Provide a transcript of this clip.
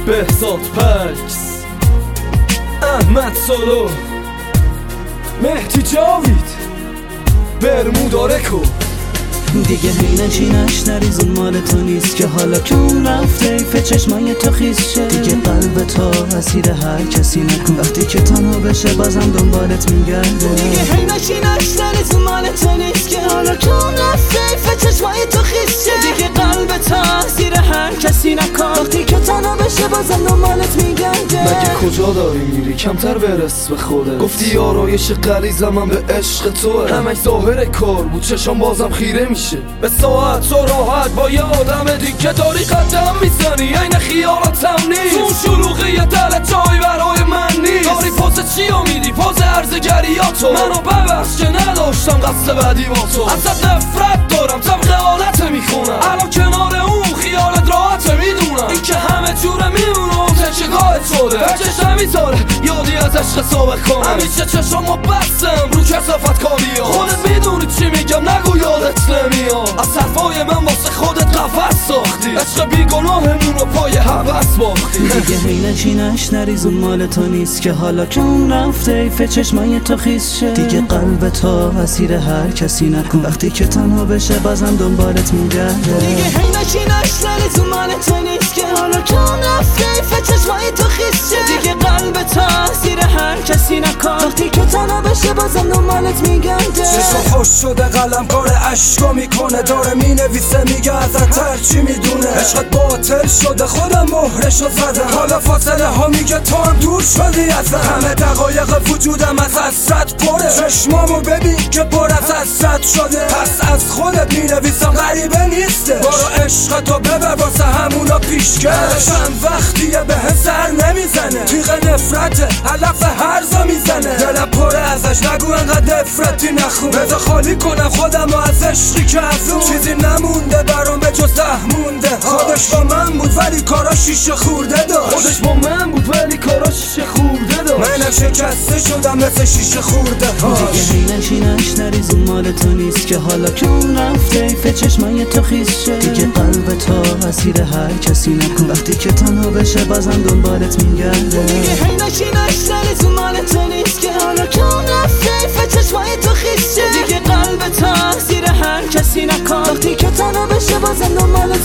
بهزاد پکس، احمد سولو، مهدی جاوید، برمودا رکو. دیگه هینشینش نریز اون مال تو نیست که حالا که اون رفته ایف چشمای تو خیز شه. دیگه قلب تو اسیر هر کسی نکن، وقتی که تنها بشه بازم دنبالت میگرده. دیگه هینشینش نریز اون مال تو نیست که حالا که اون رفته ایف چشمای تو خیز شه. دیگه قلب تو اسیر هر کسی نکن، وقتی که تنها بشه بازم دنبالت میگرده. مگه کجا داری میری کمتر برس به خودت؟ گفتی آرایش غریزم من به عشق توه، همش ظاهر کار بود چشم بازم خیره میشه. به ساعت و راحت با یه آدم دیگه داری قدم میزنی، عین خیالاتم نیست. اون شلوغی دلت جایی برای من نیست. داری پاس چیا میدی؟ پاس ارزگریاتو. منو ببخش که نداشتم قصد بعدی با تو. ازت نفرت دارم طبق عادت میخونم، الان کنار اون خیالت راحت میدونم. این که همه جوره میمونم تشگاه توره، چشم میذاره یادی از عشق ثابت کنم. همیشه چشمو بستم رو کثافت کاریا، خودت میدونی چی میگم نگو یادت نمیاد. از حرفای من واسه خودت قفس ساختی، عشق بیگناهمون رو پای هوس باختی. دیگه هینشینش نریز اون مال تو نیست که حالا که اون رفته ایف چشمای تو خیز شه. دیگه قلب تو اسیر هر کسی نکن، وقتی که تنها بشه بازم دنبالت میگرده. دیگه هینشینش نریز اون مال تو نیست که حالا که اون رفته ایف چشمای تو خیز شه. دیگه قلب تو اسیر هر کسی نکن، وقتی که تنها بشه بازم دنبالت میگرده. چشم خوش شده قلم کار عشقا میکنه، داره مینویسه میگه ازت هرچی میدونه. عشقت باطل شده خودم مهرشو زدم، حالا فاصله ها میگه تو هم دور شدی ازم. همه دقایق وجودم از حسرت پره، چشمامو ببین که پر از حسرت شده. پس از خودت مینویسم غریبه نیسته، برو عشقتو ببر واسه همونا پیشکش. چند وقتیه به سر نمیزنه، تیغ نفرته علف هرزا میزنه. دلم پره ازش نگو انقدر نفرتی نخون، بذار خالی کنم خودم از عشقی که از اون چیزی نمونده برام به جز مونده. خودش با من بود ولی کارا شیشه خورده داشت، خودش با من بود ولی کارا شیشه خورده داشت. منم شکسته شدم مثل شیشه خورده هاش. دیگه هینشینش نریز اون مال تو نیست که حالا که اون رفته ایف چشمای تو خیز شه. دیگه قلب تو اسیر هر کسی نکن، وقتی که تنها بشه بازم دنبالت میگرده. دیگه هینشینش نریز اون مال تو نیست که حالا که اون رفته ایف چشمای تو خیز شه. دیگه قلب تو اسیر هر کسی نکن، وقتی که تنها بشه بازم دنبالت